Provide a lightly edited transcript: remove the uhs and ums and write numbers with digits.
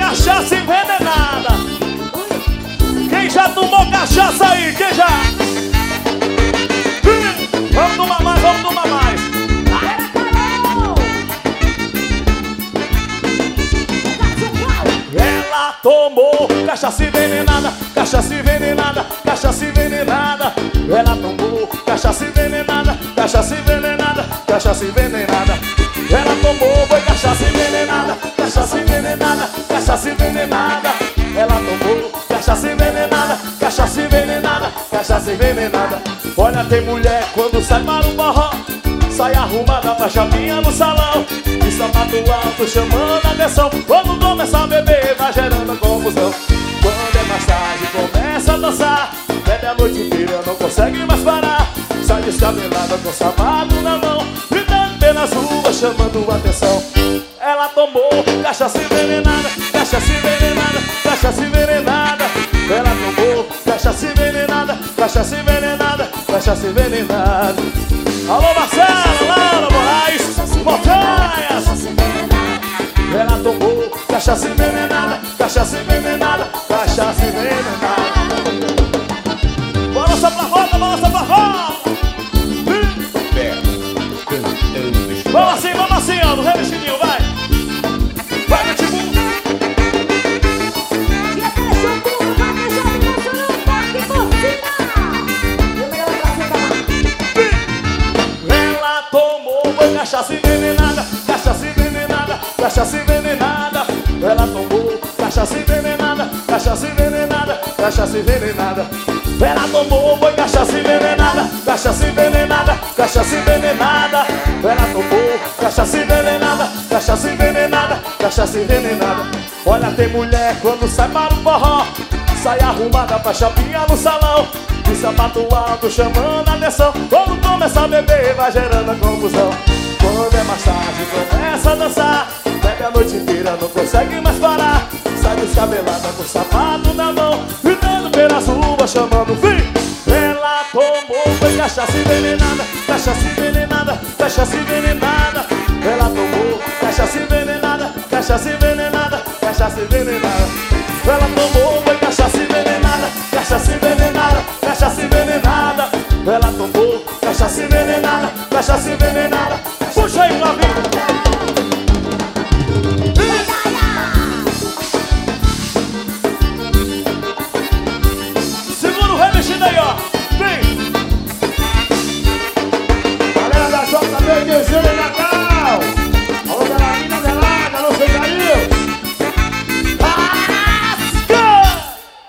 cachaça envenenada. Quem já tomou cachaça aí? Quem já? Vamos tomar mais, vamos tomar mais. Ela tomou cachaça envenenada, cachaça envenenada, cachaça envenenada. Ela tomou cachaça envenenada, cachaça envenenada, cachaça envenenada. Ela tomou, foi cachaça envenenada, cachaça envenenada, cachaça envenenada. Ela tomou cachaça envenenada, cachaça envenenada, cachaça envenenada. Olha, tem mulher quando sai para o forró, sai arrumada pra chapinha no salão, e sapato alto chamando a atenção. Quando começa a beber vai gerando confusão. Quando é mais tarde começa a dançar, bebe a noite inteira, não consegue mais parar. Sai descabelada com o sapato na mão, gritando pelas ruas chamando a atenção. Ela tomou cachaça envenenada, cachaça envenenada, cachaça envenenada. Ela tomou cachaça envenenada, cachaça envenenada, cachaça envenenada. Alô Marcelo, Laura Moraes, Montanhas. Ela tomou cachaça envenenada, cachaça envenenada, cachaça envenenada. Balança pra volta, balança pra volta. Vamos assim, ó, no revestidinho, vai. Vai, meu timbu. Ela tomou cachaça envenenada, cachaça envenenada, cachaça envenenada. Ela tomou cachaça envenenada, cachaça envenenada, cachaça envenenada. Ela tomou cachaça envenenada, cachaça envenenada, cachaça envenenada. Ela tomou cachaça envenenada, cachaça envenenada, cachaça envenenada. Olha, tem mulher quando sai para o forró, sai arrumada pra chapinha no salão, de sapato alto chamando a atenção. Quando começa a beber vai gerando a confusão. Quando é mais tarde começa a dançar, bebe a noite inteira, não consegue mais parar. Sai descabelada com o sapato na mão, gritando pelas ruas chamando fim. Ela tomou cachaça envenenada, cachaça envenenada, cachaça envenenada. Ela tomou cachaça envenenada, cachaça envenenada, cachaça envenenada. Ela tomou cachaça envenenada, cachaça envenenada, cachaça envenenada. Ela tomou cachaça envenenada, cachaça envenenada. Puxa aí, Flavinho.